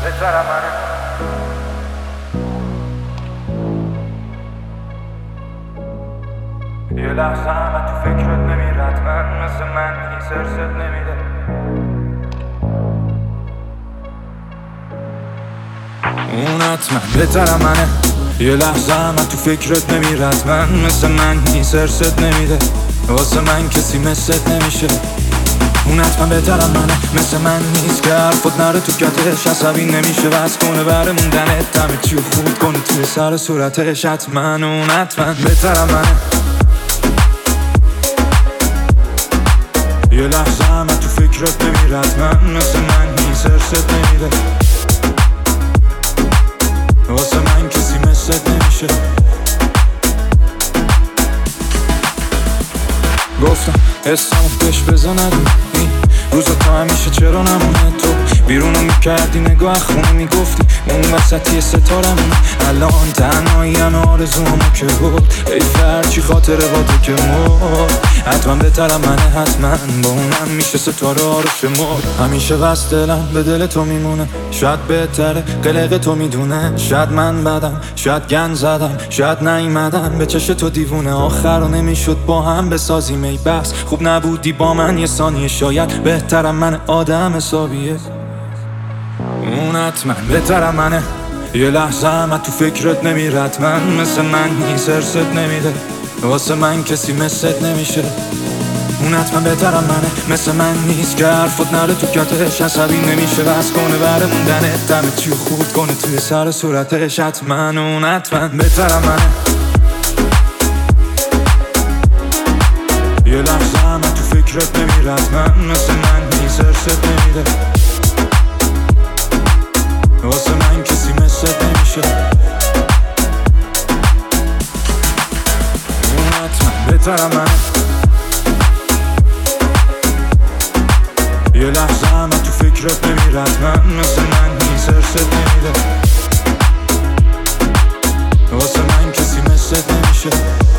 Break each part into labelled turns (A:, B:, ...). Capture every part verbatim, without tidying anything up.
A: بهترم منه. یه لحظه همه تو فکرت نمیره، حتما مثل من این سرست نمیده. اون حتما بهترم منه. یه لحظه همه تو فکرت نمیره، حتما مثل من این سرست نمیده. واسه من کسی مثلت نمیشه. اون حتما بهترم منه، مثل من نیست که حرفت نره تو کتش. عصبی نمیشه بس کنه بره موندنت، همه چیو خورد کنه توی سر صورتش. حتما اون حتما بهترم منه. یه لحظه همه تو فکرت نمیره، حتما مثل من این سرست نمیده. واسه من کسی مثلت نمیشه. گفتم حسمو بهش بزنه این روزا تو همیشه چرا نمونه. تو بیرونو میکردی نگاه خونه میگفتی اون وسطی ستارمونه. الان تنهایی همه آرزوامو که بود ای فرچی خاطره با تو که مرد. حتما بهترم منه، حتما با اونم میشه ستاره ها رو شمرد. همیشه بس دلم به دل تو میمونه، شاید بهتره قلق تو میدونه. شاید من بدم، شاید گن زدم، شاید نیومدم به چش تو دیوونه. آخر رو نمیشد با هم بسازیم ای بس خوب نبودی با من یه ثانیه. شاید بهترم من آدم حسابیه. اون حتما بهترم منه. یه لحظه همه تو فکرت نمیره، حتما مثل من این سرست نمیده. واسه من کسی مثلت نمیشه. اون حتما بهترم منه، مثل من نیست که حرفت نره تو کتش. عصبی نمیشه بس کنه بره موندنت، همه چیو خورد کنه توی سر صورتش. حتما اون حتما بهترم منه. یه لحظه همه تو فکرت نمیره، حتما مثل من این سرست نمیده. واسه من کسی مثلت نمیشه. اون حتما بهترم منه. یه لحظه همه تو فکرت نمیره، حتما مثل من این سرست نمیده. واسه من کسی مثلت نمیشه.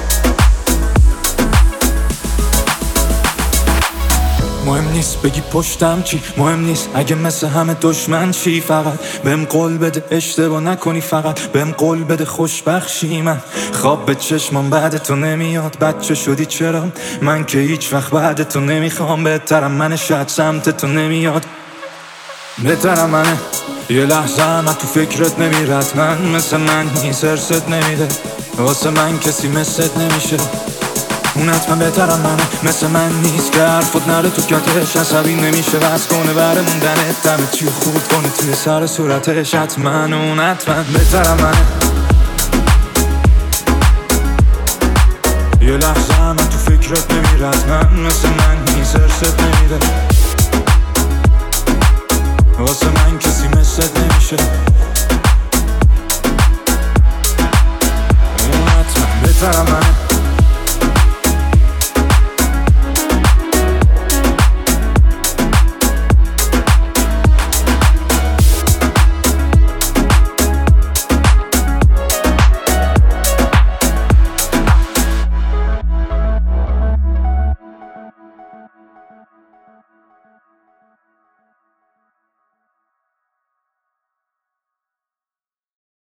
A: مهم نیست بگی پشتم چی، مهم نیست اگه مثل همه دشمن چی. فقط بهم قول بده اشتباه نکنی، فقط بهم قول بده خوشبخشی. من خواب به چشمم بعد تو نمیاد، بچه شدی چرا من که هیچ وقت بعد تو نمیخوام. بهترم منه، شاید سمت تو نمیاد. بهترم منه. یه لحظه همه تو فکرت نمیره، حتما مثل من این سرست نمیده. واسه من کسی مثلت نمیشه. اون حتما بهترم منه، مثل من نیست که حرفت نره تو کتش. عصبی نمیشه بس کنه بره موندنت، همه چیو خورد کنه توی سر صورتش. حتما اون حتما بهترم منه. یه لحظه همه تو فکرت نمیره، حتما مثل من این سرست نمیده.